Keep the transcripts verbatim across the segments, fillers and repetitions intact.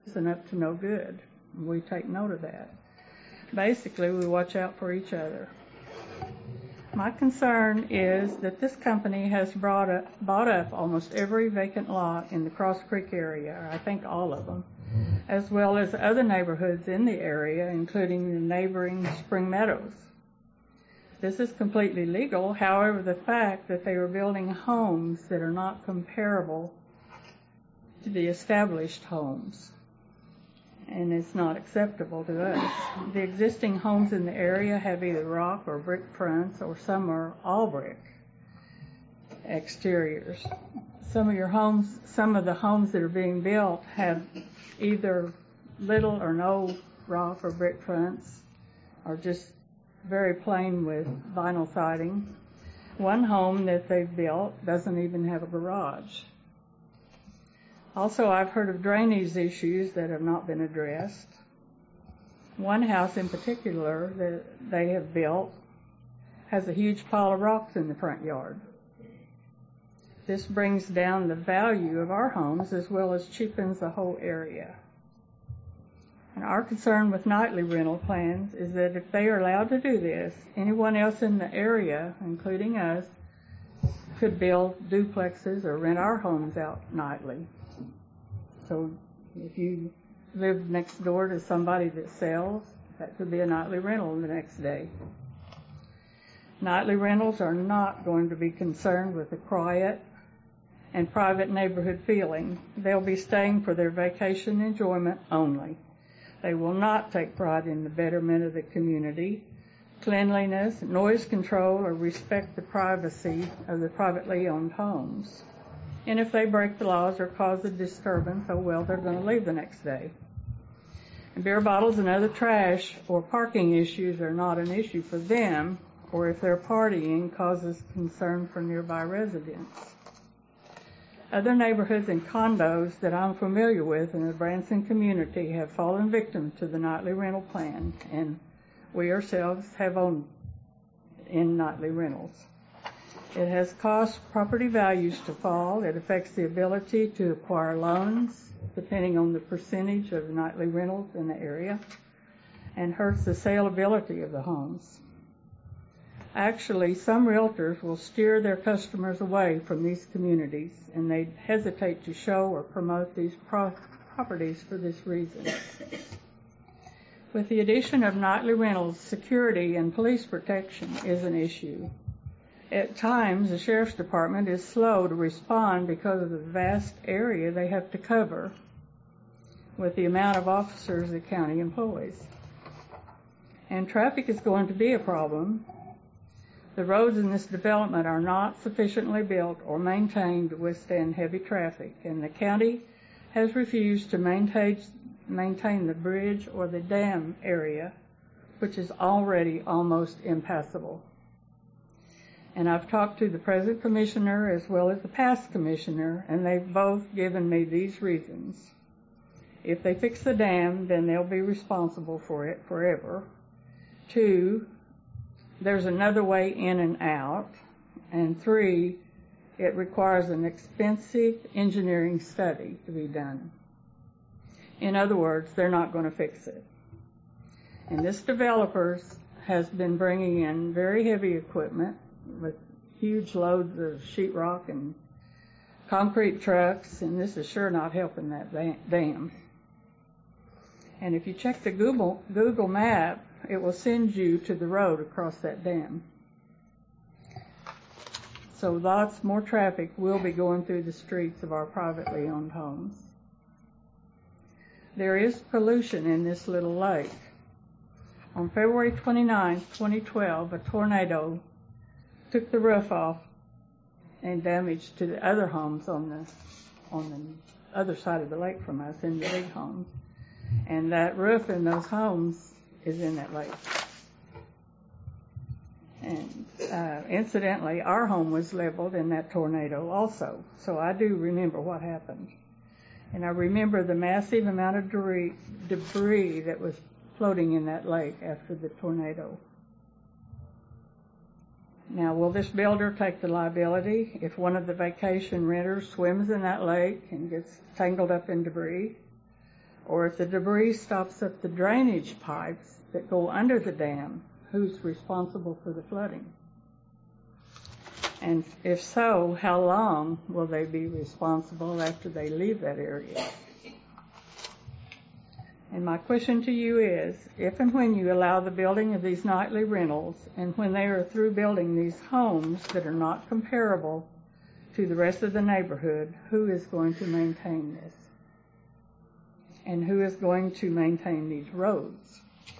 and up to no good. We take note of that. Basically, we watch out for each other. My concern is that this company has brought up, bought up almost every vacant lot in the Cross Creek area, I think all of them, as well as other neighborhoods in the area, including the neighboring Spring Meadows. This is completely legal. However, the fact that they are building homes that are not comparable to the established homes, and it's not acceptable to us. The existing homes in the area have either rock or brick fronts, or some are all brick exteriors. Some of your homes, some of the homes that are being built have either little or no rock or brick fronts, or just very plain with vinyl siding. One home that they've built doesn't even have a garage. Also, I've heard of drainage issues that have not been addressed. One house in particular that they have built has a huge pile of rocks in the front yard. This brings down the value of our homes as well as cheapens the whole area. And our concern with nightly rental plans is that if they are allowed to do this, anyone else in the area, including us, could build duplexes or rent our homes out nightly. So if you live next door to somebody that sells, that could be a nightly rental the next day. Nightly rentals are not going to be concerned with the quiet and private neighborhood feeling. They'll be staying for their vacation enjoyment only. They will not take pride in the betterment of the community, cleanliness, noise control, or respect the privacy of the privately owned homes. And if they break the laws or cause a disturbance, oh well, they're going to leave the next day. And beer bottles and other trash or parking issues are not an issue for them, or if their partying causes concern for nearby residents. Other neighborhoods and condos that I'm familiar with in the Branson community have fallen victim to the nightly rental plan, and we ourselves have owned in nightly rentals. It has caused property values to fall. It affects the ability to acquire loans, depending on the percentage of nightly rentals in the area, and hurts the saleability of the homes. Actually, some realtors will steer their customers away from these communities, and they hesitate to show or promote these pro- properties for this reason. With the addition of nightly rentals, security and police protection is an issue. At times, the Sheriff's Department is slow to respond because of the vast area they have to cover with the amount of officers the county employs. And traffic is going to be a problem. The roads in this development are not sufficiently built or maintained to withstand heavy traffic, and the county has refused to maintain, maintain the bridge or the dam area, which is already almost impassable. And I've talked to the present commissioner as well as the past commissioner, and they've both given me these reasons. If they fix the dam, then they'll be responsible for it forever. Two, there's another way in and out. And three, it requires an expensive engineering study to be done. In other words, they're not going to fix it. And this developer has been bringing in very heavy equipment with huge loads of sheetrock and concrete trucks, and this is sure not helping that dam. And if you check the Google, Google map, it will send you to the road across that dam. So lots more traffic will be going through the streets of our privately owned homes. There is pollution in this little lake. On February twenty-ninth, twenty twelve, a tornado took the roof off and damage to the other homes on the on the other side of the lake from us, in the big homes. And that roof in those homes is in that lake. And uh, incidentally, our home was leveled in that tornado also. So I do remember what happened. And I remember the massive amount of debris, debris that was floating in that lake after the tornado. Now, will this builder take the liability if one of the vacation renters swims in that lake and gets tangled up in debris? Or if the debris stops up the drainage pipes that go under the dam, who's responsible for the flooding? And if so, how long will they be responsible after they leave that area? And my question to you is, if and when you allow the building of these nightly rentals, and when they are through building these homes that are not comparable to the rest of the neighborhood, who is going to maintain this? And who is going to maintain these roads?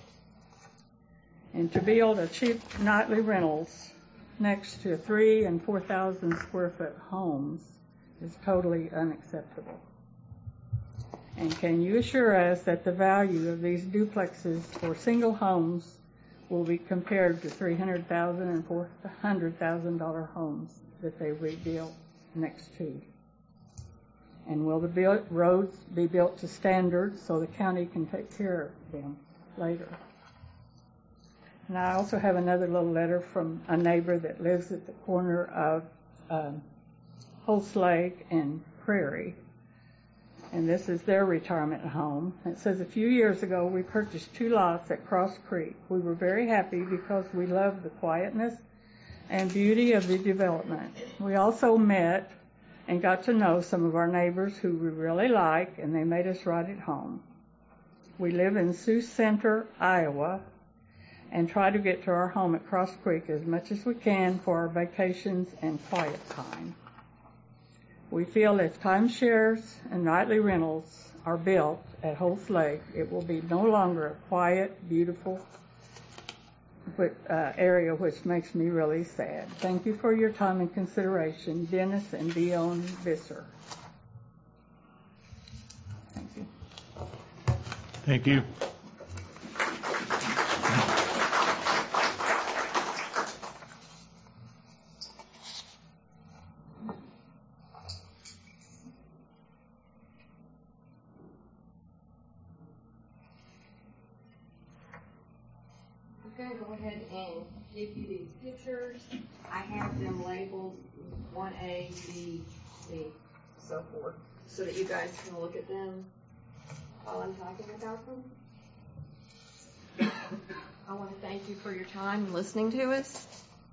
And to build a cheap nightly rentals next to three and four thousand square foot homes is totally unacceptable. And can you assure us that the value of these duplexes or single homes will be compared to three hundred thousand dollars and four hundred thousand dollars homes that they rebuilt next to? And will the build, roads be built to standards so the county can take care of them later? And I also have another little letter from a neighbor that lives at the corner of um, Holtz Lake and Prairie. And this is their retirement home. It says, a few years ago, we purchased two lots at Cross Creek. We were very happy because we loved the quietness and beauty of the development. We also met and got to know some of our neighbors who we really like, and they made us right at home. We live in Sioux Center, Iowa, and try to get to our home at Cross Creek as much as we can for our vacations and quiet time. We feel if timeshares and nightly rentals are built at Holtz Lake, it will be no longer a quiet, beautiful uh, area, which makes me really sad. Thank you for your time and consideration. Dennis and Dion Visser. Thank you. Thank you. I'm going to go ahead and give you these pictures. I have them labeled one A, B, C, so forth, so that you guys can look at them while I'm talking about them. I want to thank you for your time and listening to us.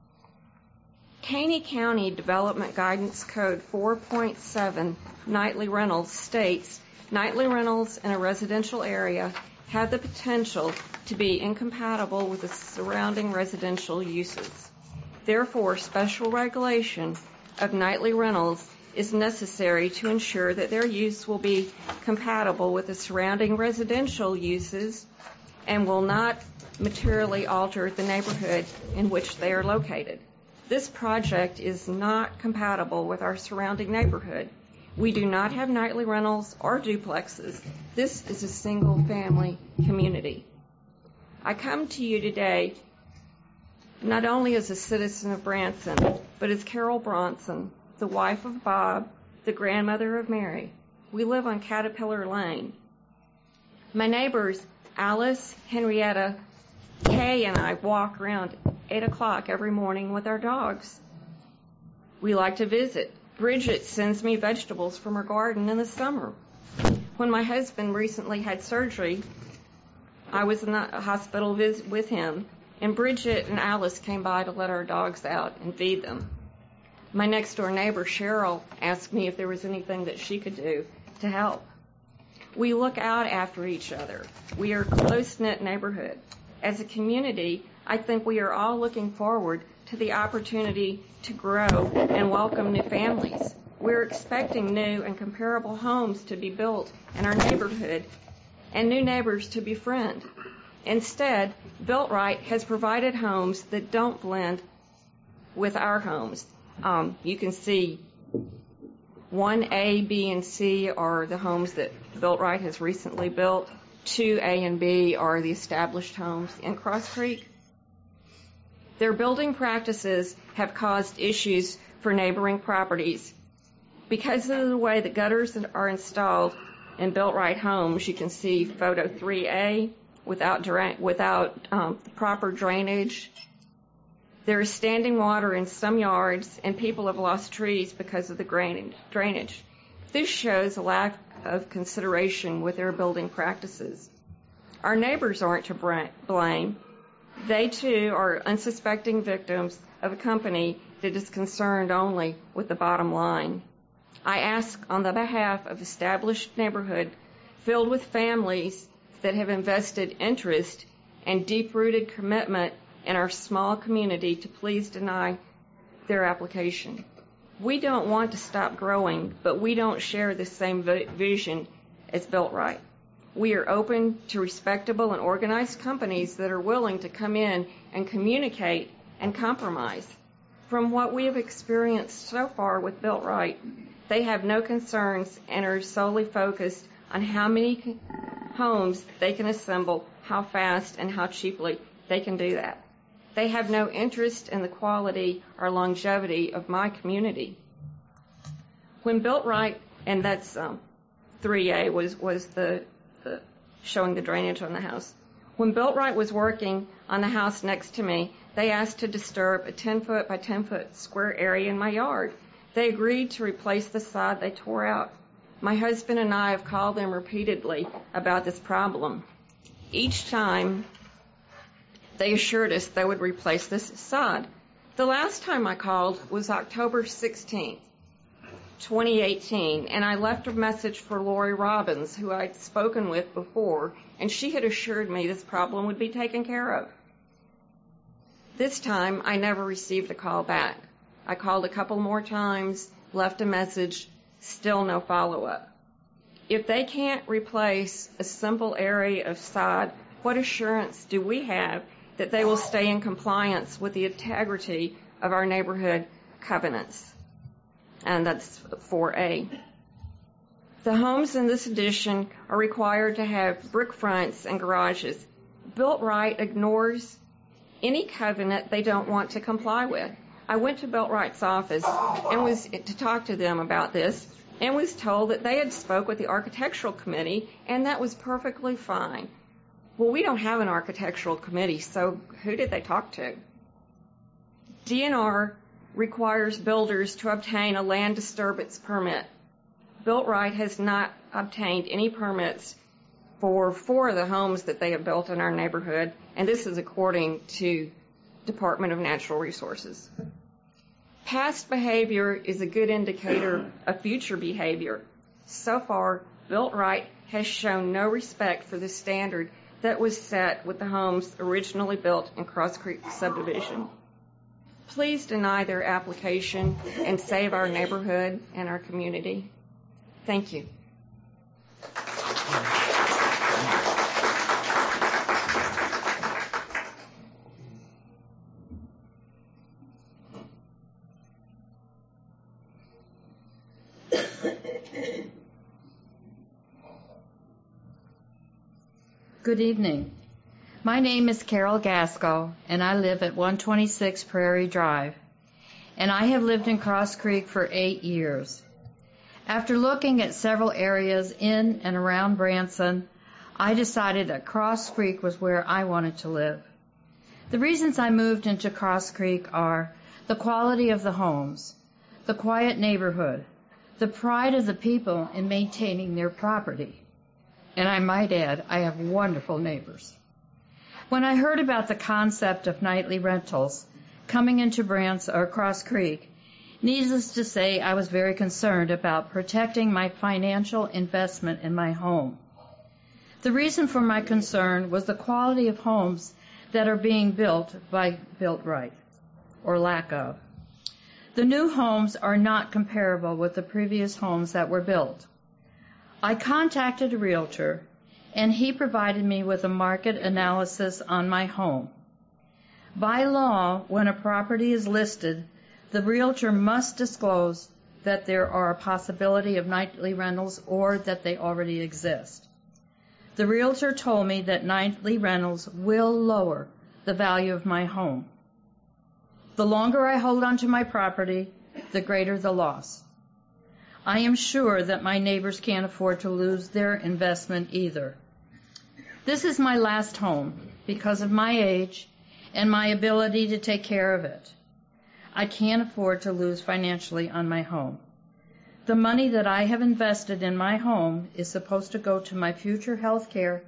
Caney County Development Guidance Code four point seven, nightly rentals, states nightly rentals in a residential area have the potential to be incompatible with the surrounding residential uses. Therefore, special regulation of nightly rentals is necessary to ensure that their use will be compatible with the surrounding residential uses and will not materially alter the neighborhood in which they are located. This project is not compatible with our surrounding neighborhood. We do not have nightly rentals or duplexes. This is a single-family community. I come to you today not only as a citizen of Branson, but as Carol Bronson, the wife of Bob, the grandmother of Mary. We live on Caterpillar Lane. My neighbors, Alice, Henrietta, Kay, and I walk around eight o'clock every morning with our dogs. We like to visit. Bridget sends me vegetables from her garden in the summer. When my husband recently had surgery, I was in the hospital visit with him, and Bridget and Alice came by to let our dogs out and feed them. My next-door neighbor, Cheryl, asked me if there was anything that she could do to help. We look out after each other. We are a close-knit neighborhood. As a community, I think we are all looking forward to the opportunity to grow and welcome new families. We're expecting new and comparable homes to be built in our neighborhood and new neighbors to befriend. Instead, Built Right has provided homes that don't blend with our homes. Um, you can see one A, B, and C are the homes that Built Right has recently built. two A and B are the established homes in Cross Creek. Their building practices have caused issues for neighboring properties. Because of the way the gutters are installed in Built Right homes, you can see photo three A, without, dra- without um, proper drainage. There is standing water in some yards, and people have lost trees because of the drainage. This shows a lack of consideration with their building practices. Our neighbors aren't to blame. They, too, are unsuspecting victims of a company that is concerned only with the bottom line. I ask on the behalf of established neighborhood filled with families that have invested interest and deep-rooted commitment in our small community to please deny their application. We don't want to stop growing, but we don't share the same vision as Built Right. We are open to respectable and organized companies that are willing to come in and communicate and compromise. From what we have experienced so far with Built Right, they have no concerns and are solely focused on how many homes they can assemble, how fast and how cheaply they can do that. They have no interest in the quality or longevity of my community. When Built Right, and that's um, three A was, was the, the showing the drainage on the house. When Built Right was working on the house next to me, they asked to disturb a ten foot by ten foot square area in my yard. They agreed to replace the sod they tore out. My husband and I have called them repeatedly about this problem. Each time, they assured us they would replace this sod. The last time I called was October sixteenth, twenty eighteen, and I left a message for Lori Robbins, who I'd spoken with before, and she had assured me this problem would be taken care of. This time, I never received a call back. I called a couple more times, left a message, still no follow-up. If they can't replace a simple area of sod, what assurance do we have that they will stay in compliance with the integrity of our neighborhood covenants? And that's four A. The homes in this addition are required to have brick fronts and garages. Built Right ignores any covenant they don't want to comply with. I went to Built Right's office and was to talk to them about this and was told that they had spoke with the architectural committee and that was perfectly fine. Well, we don't have an architectural committee, so who did they talk to? D N R requires builders to obtain a land disturbance permit. Built Right has not obtained any permits for four of the homes that they have built in our neighborhood, and this is according to Department of Natural Resources. Past behavior is a good indicator of future behavior. So far, Built Right has shown no respect for the standard that was set with the homes originally built in Cross Creek subdivision. Please deny their application and save our neighborhood and our community. Thank you. Good evening. My name is Carol Gaskell, and I live at one twenty-six Prairie Drive, and I have lived in Cross Creek for eight years. After looking at several areas in and around Branson, I decided that Cross Creek was where I wanted to live. The reasons I moved into Cross Creek are the quality of the homes, the quiet neighborhood, the pride of the people in maintaining their property. And I might add, I have wonderful neighbors. When I heard about the concept of nightly rentals coming into Branson or Cross Creek, needless to say, I was very concerned about protecting my financial investment in my home. The reason for my concern was the quality of homes that are being built by Built Right, or lack of. The new homes are not comparable with the previous homes that were built. I contacted a realtor, and he provided me with a market analysis on my home. By law, when a property is listed, the realtor must disclose that there are a possibility of nightly rentals or that they already exist. The realtor told me that nightly rentals will lower the value of my home. The longer I hold on to my property, the greater the loss. I am sure that my neighbors can't afford to lose their investment either. This is my last home because of my age and my ability to take care of it. I can't afford to lose financially on my home. The money that I have invested in my home is supposed to go to my future health care